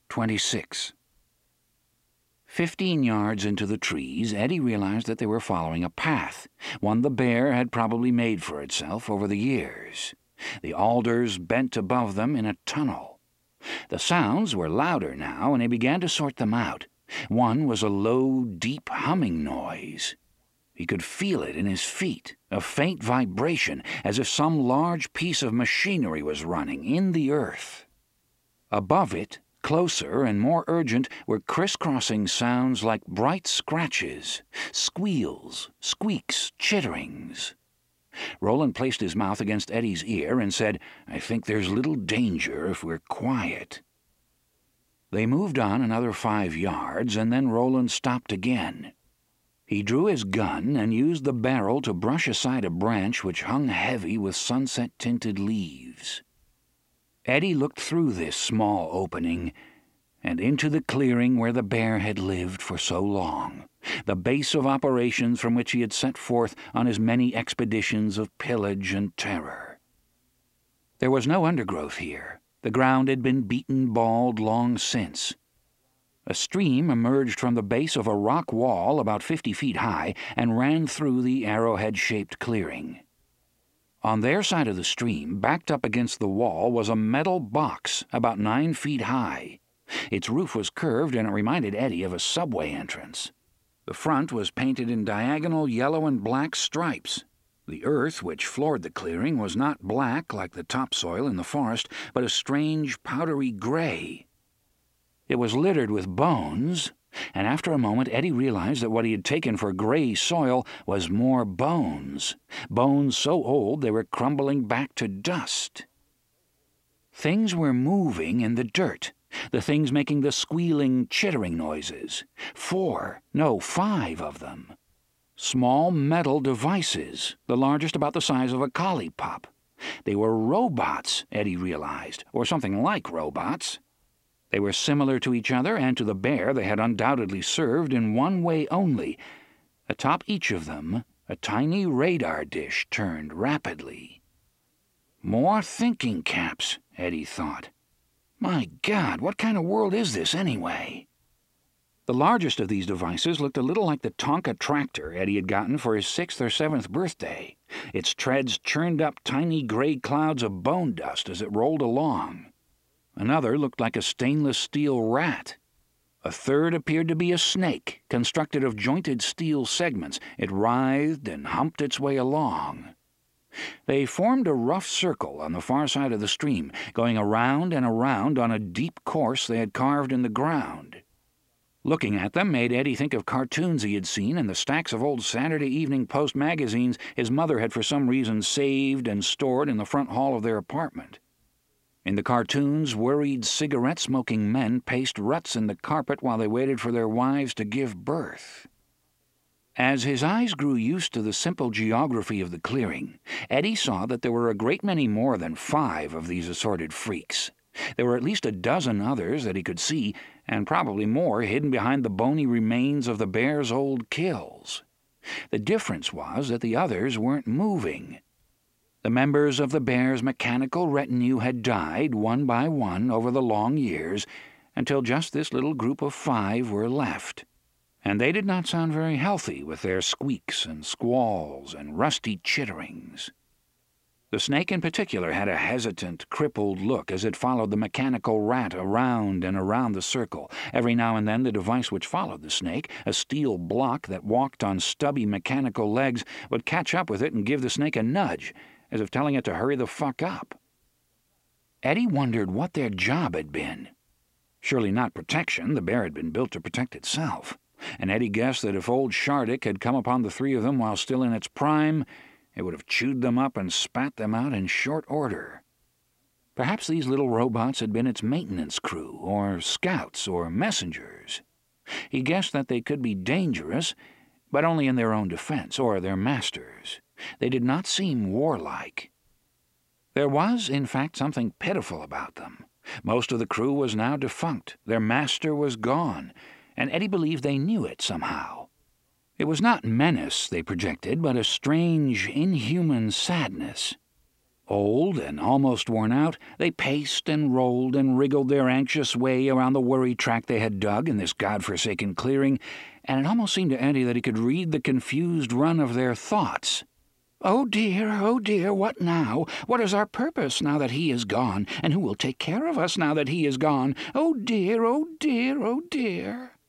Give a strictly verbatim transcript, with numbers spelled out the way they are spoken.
twenty-six. Fifteen yards into the trees, Eddie realized that they were following a path, one the bear had probably made for itself over the years. The alders bent above them in a tunnel. The sounds were louder now, and he began to sort them out. One was a low, deep humming noise. He could feel it in his feet, a faint vibration, as if some large piece of machinery was running in the earth. Above it, closer and more urgent, were crisscrossing sounds like bright scratches, squeals, squeaks, chitterings. Roland placed his mouth against Eddie's ear and said, "I think there's little danger if we're quiet." They moved on another five yards, and then Roland stopped again. He drew his gun and used the barrel to brush aside a branch which hung heavy with sunset-tinted leaves. Eddie looked through this small opening and into the clearing where the bear had lived for so long, the base of operations from which he had set forth on his many expeditions of pillage and terror. There was no undergrowth here. The ground had been beaten bald long since. A stream emerged from the base of a rock wall about fifty feet high and ran through the arrowhead-shaped clearing. On their side of the stream, backed up against the wall, was a metal box about nine feet high. Its roof was curved, and it reminded Eddie of a subway entrance. The front was painted in diagonal yellow and black stripes. The earth which floored the clearing was not black like the topsoil in the forest, but a strange powdery gray. It was littered with bones, and after a moment Eddie realized that what he had taken for gray soil was more bones, bones so old they were crumbling back to dust. Things were moving in the dirt, the things making the squealing, chittering noises. Four, no, five of them. Small metal devices, the largest about the size of a collie pup. They were robots, Eddie realized, or something like robots. They were similar to each other, and to the bear they had undoubtedly served in one way only. Atop each of them, a tiny radar dish turned rapidly. More thinking caps, Eddie thought. My God, what kind of world is this anyway? The largest of these devices looked a little like the Tonka tractor Eddie had gotten for his sixth or seventh birthday. Its treads churned up tiny gray clouds of bone dust as it rolled along. Another looked like a stainless steel rat. A third appeared to be a snake, constructed of jointed steel segments. It writhed and humped its way along. They formed a rough circle on the far side of the stream, going around and around on a deep course they had carved in the ground. Looking at them made Eddie think of cartoons he had seen and the stacks of old Saturday Evening Post magazines his mother had for some reason saved and stored in the front hall of their apartment. In the cartoons, worried cigarette-smoking men paced ruts in the carpet while they waited for their wives to give birth. As his eyes grew used to the simple geography of the clearing, Eddie saw that there were a great many more than five of these assorted freaks. There were at least a dozen others that he could see, and probably more hidden behind the bony remains of the bear's old kills. The difference was that the others weren't moving. The members of the bear's mechanical retinue had died one by one over the long years, until just this little group of five were left. And they did not sound very healthy with their squeaks and squalls and rusty chitterings. The snake in particular had a hesitant, crippled look as it followed the mechanical rat around and around the circle. Every now and then the device which followed the snake, a steel block that walked on stubby mechanical legs, would catch up with it and give the snake a nudge, as if telling it to hurry the fuck up. Eddie wondered what their job had been. Surely not protection. The bear had been built to protect itself. And Eddie guessed that if old Shardik had come upon the three of them while still in its prime, it would have chewed them up and spat them out in short order. Perhaps these little robots had been its maintenance crew, or scouts, or messengers. He guessed that they could be dangerous, but only in their own defense, or their masters. They did not seem warlike. There was, in fact, something pitiful about them. Most of the crew was now defunct. Their master was gone, and Eddie believed they knew it somehow. It was not menace they projected, but a strange, inhuman sadness. Old and almost worn out, they paced and rolled and wriggled their anxious way around the worry track they had dug in this god-forsaken clearing, and it almost seemed to Eddie that he could read the confused run of their thoughts. "Oh dear, oh dear, what now? What is our purpose now that he is gone? And who will take care of us now that he is gone? Oh dear, oh dear, oh dear."